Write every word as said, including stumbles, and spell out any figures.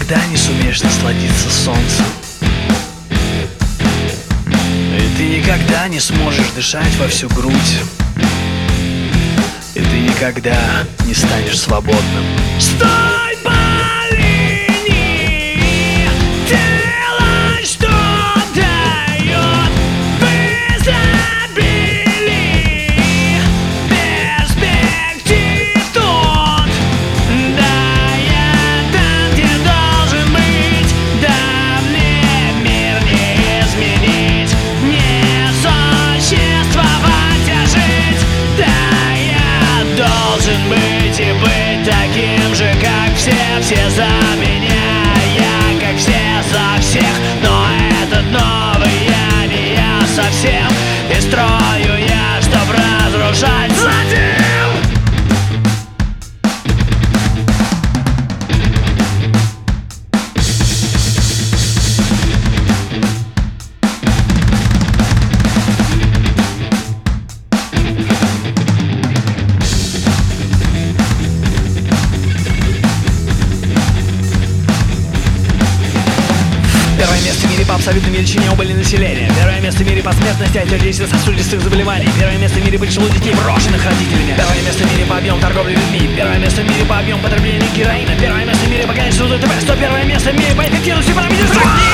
никогда не сумеешь насладиться солнцем. И ты никогда не сможешь дышать во всю грудь. И ты никогда не станешь свободным. Стой по линии, делай, что дает в изобилии перспектив тут. Да, я там, где должен быть. Да, мне мир не изменить, не существовать, а жить. Да, должен быть и быть таким же, как все, все за меня, я как все за всех. Но этот новый я не я совсем, и строю я, чтоб разрушать затем. Первое место в мире по абсолютной величине убыли населения. Первое место в мире по смертности от сердечно-сосудистых заболеваний. Первое место в мире по числу детей, брошенных родителями. Первое место в мире по объему торговли людьми. Первое место в мире по объему потребления героина. Первое место в мире по количеству ДТП. Что первое место в мире по эффективности парамедицины?